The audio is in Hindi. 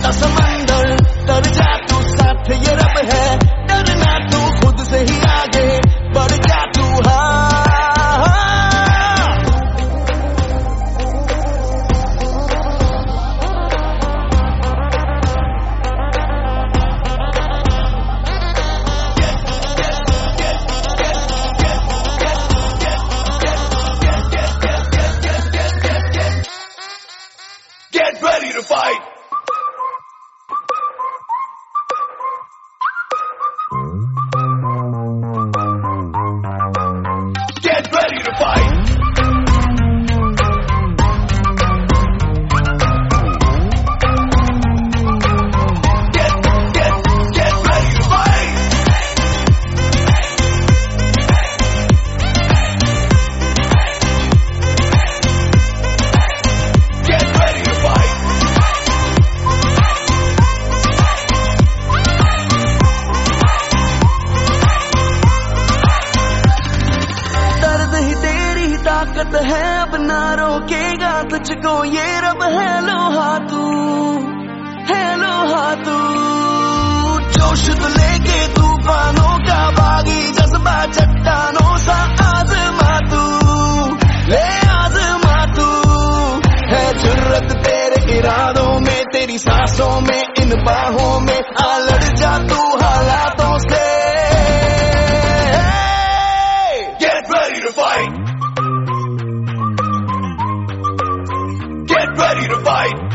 सा समंदर, डर जा तू साथ ये रब है, डरना तू खुद से ही आगे बढ़ जा तू। Get ready to fight! Get ready to fight! Get ready to fight! Get ready to fight! दर्द ही तेरी ही ताकत है, अब ना रोकेगा तुझको ये रब है। लोहा तू जोश तो लेके तूफानों का बागी, जज्बा चट्टानों सा आजमा तू, ले आजमा तू। है जुर्रत तेरे इरादों में, तेरी सांसों में, इन बाहों में, आ लड़ जा तू हालातों से। Get ready to fight! Get ready to fight!